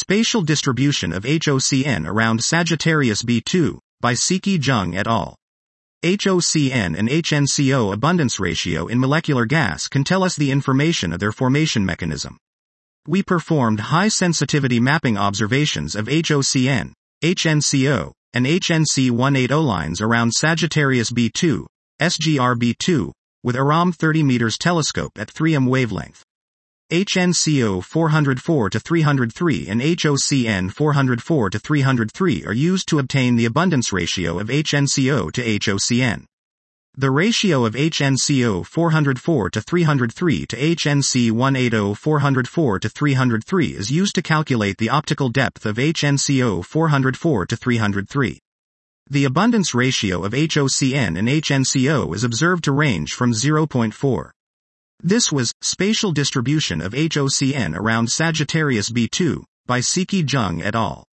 Spatial distribution of HOCN around Sagittarius B2, by Siki Zheng et al. HOCN and HNCO abundance ratio in molecular gas can tell us the information of their formation mechanism. We performed high-sensitivity mapping observations of HOCN, HNCO, and HNC180 lines around Sagittarius B2, SGR B2, with ARAM 30 meters telescope at 3M wavelength. HNCO 404-303 and HOCN 404-303 are used to obtain the abundance ratio of HNCO to HOCN. The ratio of HNCO 404-303 to HNC 180 404-303 is used to calculate the optical depth of HNCO 404-303. The abundance ratio of HOCN and HNCO is observed to range from 0.4. This was Spatial Distribution of HOCN around Sagittarius B2, by Siki Zheng et al.